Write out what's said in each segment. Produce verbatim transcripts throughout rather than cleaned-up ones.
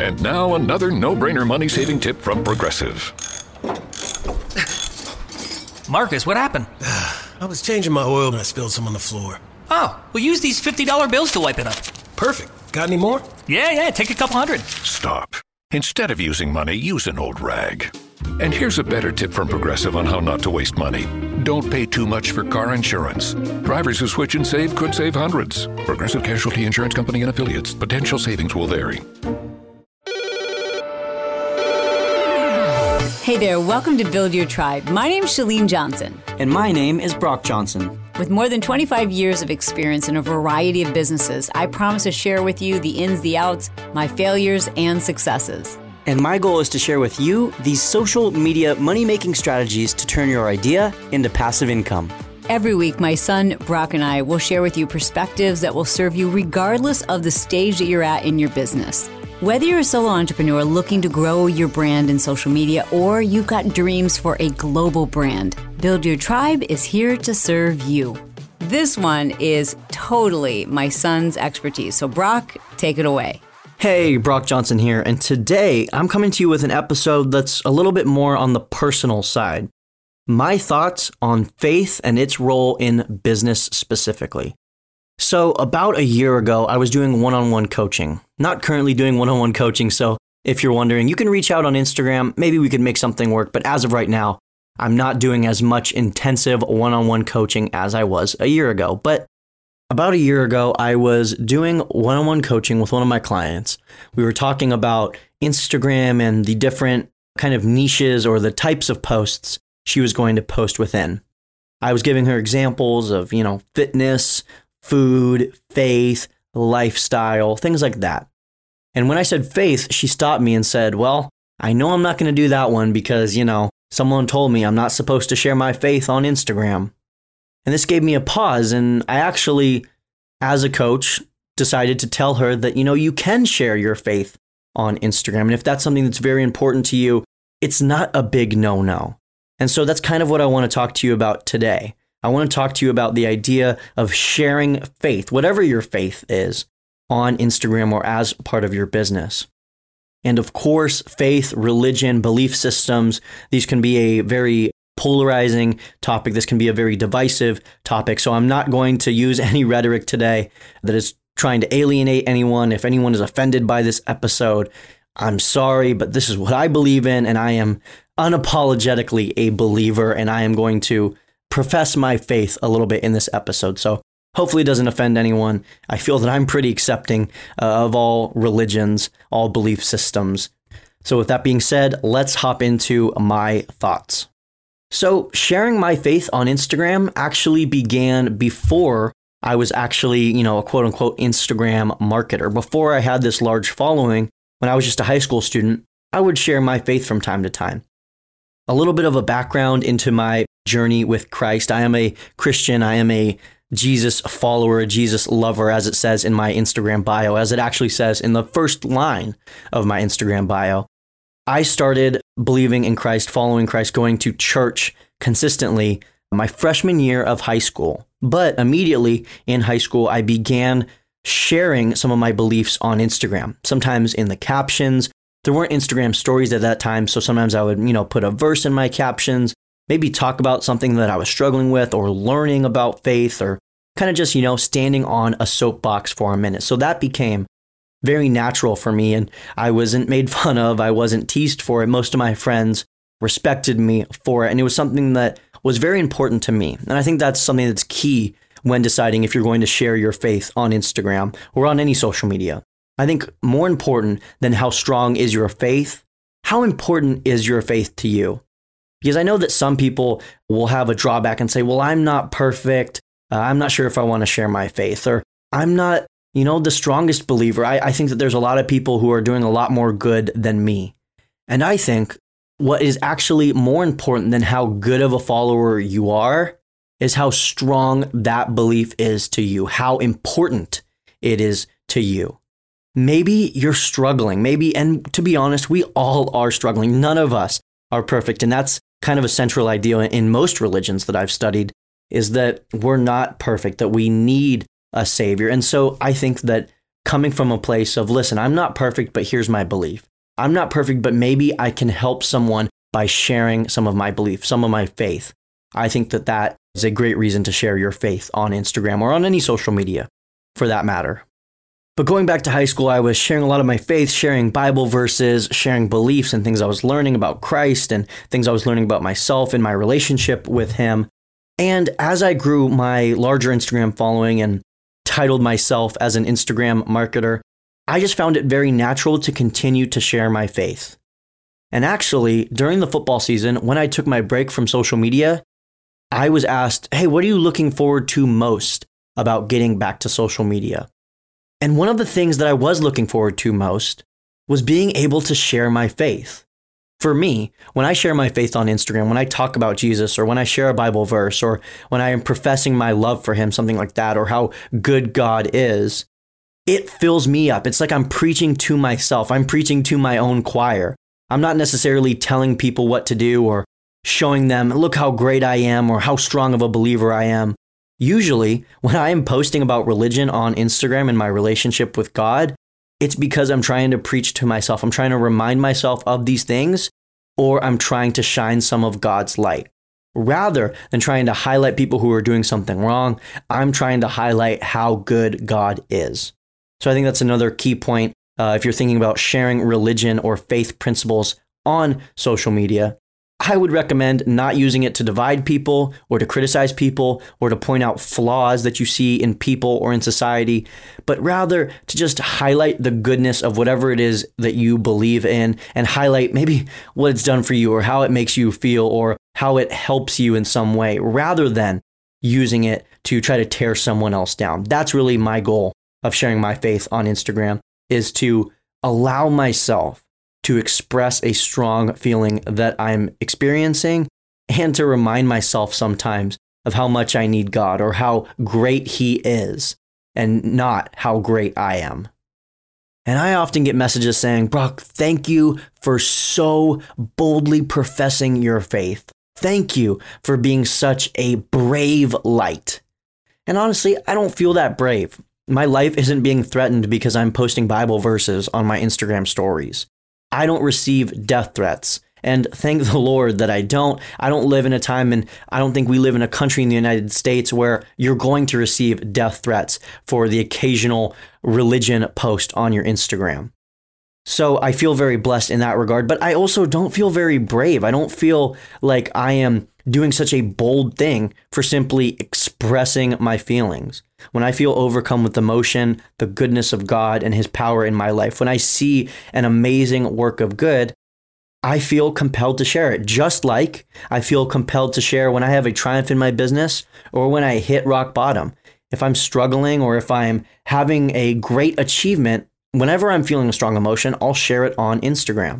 And now another no-brainer money-saving tip from Progressive. Marcus, what happened? I was changing my oil and I spilled some on the floor. Oh, we'll use these fifty dollar bills to wipe it up. Perfect. Got any more? Yeah, yeah, take a couple hundred. Stop. Instead of using money, use an old rag. And here's a better tip from Progressive on how not to waste money. Don't pay too much for car insurance. Drivers who switch and save could save hundreds. Progressive Casualty Insurance Company and Affiliates. Potential savings will vary. Hey there, welcome to Build Your Tribe. My name's Chalene Johnson. And my name is Brock Johnson. With more than twenty-five years of experience in a variety of businesses, I promise to share with you the ins, the outs, my failures, and successes. And my goal is to share with you these social media money-making strategies to turn your idea into passive income. Every week, my son, Brock, and I will share with you perspectives that will serve you regardless of the stage that you're at in your business. Whether you're a solo entrepreneur looking to grow your brand in social media or you've got dreams for a global brand, Build Your Tribe is here to serve you. This one is totally my son's expertise. So Brock, take it away. Hey, Brock Johnson here, and today I'm coming to you with an episode that's a little bit more on the personal side. My thoughts on faith and its role in business specifically. So about a year ago, I was doing one-on-one coaching. Not currently doing one-on-one coaching, so if you're wondering, you can reach out on Instagram. Maybe we could make something work, but as of right now, I'm not doing as much intensive one-on-one coaching as I was a year ago. But about a year ago, I was doing one-on-one coaching with one of my clients. We were talking about Instagram and the different kind of niches or the types of posts she was going to post within. I was giving her examples of, you know, fitness, food, faith, lifestyle, things like that. And when I said faith, she stopped me and said, well, I know I'm not going to do that one because, you know, someone told me I'm not supposed to share my faith on Instagram. And this gave me a pause, and I actually, as a coach, decided to tell her that, you know, you can share your faith on Instagram. And if that's something that's very important to you, it's not a big no-no. And so that's kind of what I want to talk to you about today. I want to talk to you about the idea of sharing faith, whatever your faith is, on Instagram or as part of your business. And of course, faith, religion, belief systems, these can be a very polarizing topic. This can be a very divisive topic. So I'm not going to use any rhetoric today that is trying to alienate anyone. If anyone is offended by this episode, I'm sorry, but this is what I believe in, and I am unapologetically a believer, and I am going to profess my faith a little bit in this episode. So hopefully it doesn't offend anyone. I feel that I'm pretty accepting uh, of all religions, all belief systems. So with that being said, let's hop into my thoughts. So sharing my faith on Instagram actually began before I was actually, you know, a quote unquote Instagram marketer. Before I had this large following, when I was just a high school student, I would share my faith from time to time. A little bit of a background into my journey with Christ. I am a Christian. I am a Jesus follower, a Jesus lover, as it says in my Instagram bio, as it actually says in the first line of my Instagram bio. I started believing in Christ, following Christ, going to church consistently my freshman year of high school. But immediately in high school, I began sharing some of my beliefs on Instagram, sometimes in the captions. There weren't Instagram stories at that time, so sometimes I would, you know, put a verse in my captions, maybe talk about something that I was struggling with or learning about faith, or kind of just, you know, standing on a soapbox for a minute. So that became very natural for me, and I wasn't made fun of. I wasn't teased for it. Most of my friends respected me for it, and it was something that was very important to me. And I think that's something that's key when deciding if you're going to share your faith on Instagram or on any social media. I think more important than how strong is your faith, how important is your faith to you? Because I know that some people will have a drawback and say, well, I'm not perfect. Uh, I'm not sure if I want to share my faith, or I'm not, you know, the strongest believer. I, I think that there's a lot of people who are doing a lot more good than me. And I think what is actually more important than how good of a follower you are is how strong that belief is to you, how important it is to you. Maybe you're struggling, maybe, and to be honest, we all are struggling. None of us are perfect. And that's kind of a central idea in most religions that I've studied, is that we're not perfect, that we need a savior. And so I think that coming from a place of, listen, I'm not perfect, but here's my belief. I'm not perfect, but maybe I can help someone by sharing some of my belief, some of my faith. I think that that is a great reason to share your faith on Instagram or on any social media for that matter. But going back to high school, I was sharing a lot of my faith, sharing Bible verses, sharing beliefs and things I was learning about Christ and things I was learning about myself and my relationship with him. And as I grew my larger Instagram following and titled myself as an Instagram marketer, I just found it very natural to continue to share my faith. And actually, during the football season, when I took my break from social media, I was asked, hey, what are you looking forward to most about getting back to social media? And one of the things that I was looking forward to most was being able to share my faith. For me, when I share my faith on Instagram, when I talk about Jesus, or when I share a Bible verse, or when I am professing my love for him, something like that, or how good God is, it fills me up. It's like I'm preaching to myself. I'm preaching to my own choir. I'm not necessarily telling people what to do or showing them, look how great I am or how strong of a believer I am. Usually, when I am posting about religion on Instagram and my relationship with God, it's because I'm trying to preach to myself. I'm trying to remind myself of these things, or I'm trying to shine some of God's light. Rather than trying to highlight people who are doing something wrong, I'm trying to highlight how good God is. So I think that's another key point uh, if you're thinking about sharing religion or faith principles on social media. I would recommend not using it to divide people or to criticize people or to point out flaws that you see in people or in society, but rather to just highlight the goodness of whatever it is that you believe in and highlight maybe what it's done for you or how it makes you feel or how it helps you in some way, rather than using it to try to tear someone else down. That's really my goal of sharing my faith on Instagram, is to allow myself to express a strong feeling that I'm experiencing and to remind myself sometimes of how much I need God or how great he is and not how great I am. And I often get messages saying, Brock, thank you for so boldly professing your faith. Thank you for being such a brave light. And honestly, I don't feel that brave. My life isn't being threatened because I'm posting Bible verses on my Instagram stories. I don't receive death threats. And thank the Lord that I don't. I don't live in a time, and I don't think we live in a country in the United States where you're going to receive death threats for the occasional religion post on your Instagram. So I feel very blessed in that regard, but I also don't feel very brave. I don't feel like I am doing such a bold thing for simply expressing my feelings. When I feel overcome with emotion, the goodness of God and his power in my life, when I see an amazing work of good, I feel compelled to share it. Just like I feel compelled to share when I have a triumph in my business or when I hit rock bottom. If I'm struggling or if I'm having a great achievement, whenever I'm feeling a strong emotion, I'll share it on Instagram.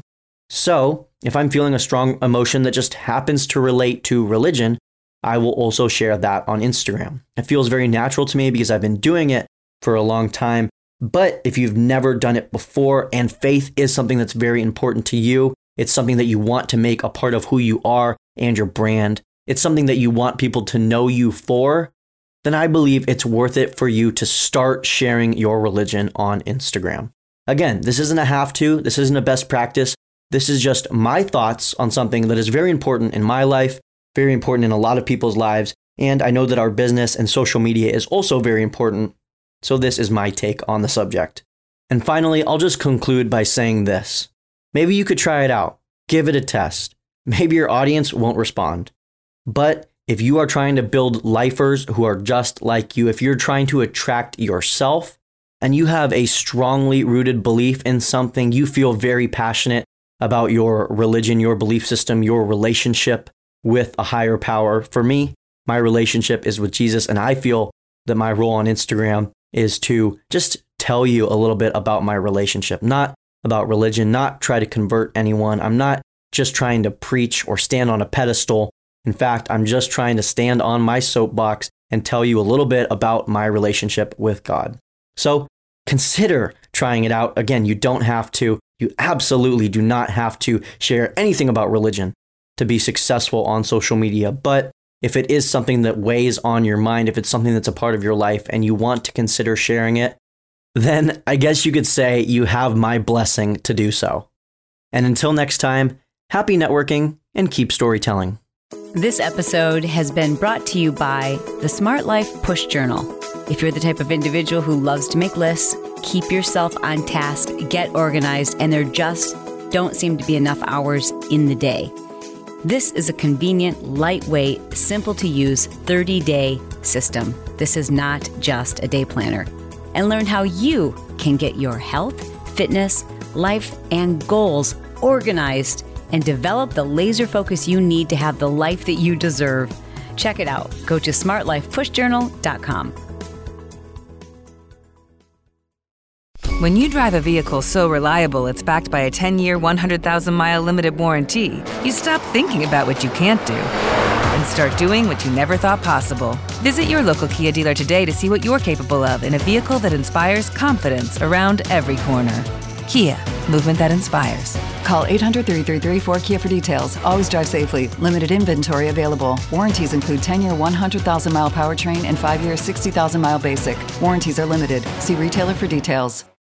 So if I'm feeling a strong emotion that just happens to relate to religion, I will also share that on Instagram. It feels very natural to me because I've been doing it for a long time. But if you've never done it before and faith is something that's very important to you, it's something that you want to make a part of who you are and your brand, it's something that you want people to know you for, then I believe it's worth it for you to start sharing your religion on Instagram. Again, this isn't a have to, this isn't a best practice. This is just my thoughts on something that is very important in my life, very important in a lot of people's lives, and I know that our business and social media is also very important, so this is my take on the subject. And finally, I'll just conclude by saying this. Maybe you could try it out, give it a test. Maybe your audience won't respond. But if you are trying to build lifers who are just like you, if you're trying to attract yourself, and you have a strongly rooted belief in something, you feel very passionate about your religion, your belief system, your relationship with a higher power. For me, my relationship is with Jesus, and I feel that my role on Instagram is to just tell you a little bit about my relationship, not about religion, not try to convert anyone. I'm not just trying to preach or stand on a pedestal. In fact, I'm just trying to stand on my soapbox and tell you a little bit about my relationship with God. So consider trying it out. Again, you don't have to. You absolutely do not have to share anything about religion to be successful on social media. But if it is something that weighs on your mind, if it's something that's a part of your life and you want to consider sharing it, then I guess you could say you have my blessing to do so. And until next time, happy networking and keep storytelling. This episode has been brought to you by the Smart Life Push Journal. If you're the type of individual who loves to make lists, keep yourself on task, get organized, and there just don't seem to be enough hours in the day, this is a convenient, lightweight, simple to use thirty-day system. This is not just a day planner. And learn how you can get your health, fitness, life, and goals organized and develop the laser focus you need to have the life that you deserve. Check it out. Go to smart life push journal dot com. When you drive a vehicle so reliable it's backed by a ten-year, one hundred thousand mile limited warranty, you stop thinking about what you can't do and start doing what you never thought possible. Visit your local Kia dealer today to see what you're capable of in a vehicle that inspires confidence around every corner. Kia, movement that inspires. Call eight hundred, three three three, four K I A for details. Always drive safely. Limited inventory available. Warranties include ten-year, one hundred thousand mile powertrain and five-year, sixty thousand mile basic. Warranties are limited. See retailer for details.